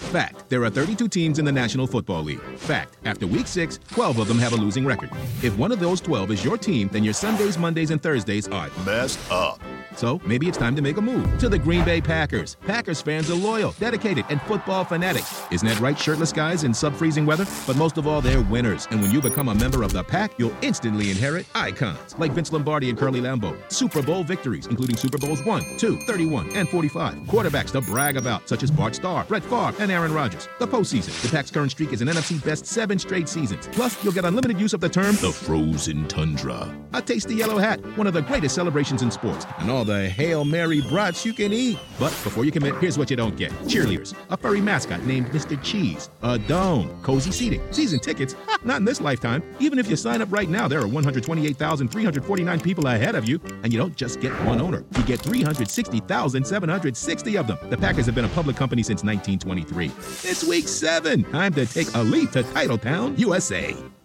Fact, there are 32 teams in the National Football League. Fact, after week 6, 12 of them have a losing record. If one of those 12 is your team, then your Sundays, Mondays, and Thursdays are messed up. So maybe it's time to make a move to the Green Bay Packers. Packers fans are loyal, dedicated, and football fanatics. Isn't that right, shirtless guys in sub-freezing weather? But most of all, they're winners. And when you become a member of the Pack, you'll instantly inherit icons like Vince Lombardi and Curly Lambeau. Super Bowl victories, including Super Bowls 1, 2, 31, and 45. Quarterbacks to brag about, such as Bart Starr, Brett Favre, and Aaron Rodgers. The postseason. The Pack's current streak is an NFC best 7 straight seasons. Plus, you'll get unlimited use of the term the frozen tundra. A tasty yellow hat, one of the greatest celebrations in sports, and all the Hail Mary brats you can eat. But before you commit, here's what you don't get. Cheerleaders, a furry mascot named Mr. Cheese, a dome, cozy seating, season tickets, not in this lifetime. Even if you sign up right now, there are 128,349 people ahead of you, and you don't just get one owner. You get 360,760 of them. The Packers have been a public company since 1923. It's week 7. Time to take a leap to Titletown, USA.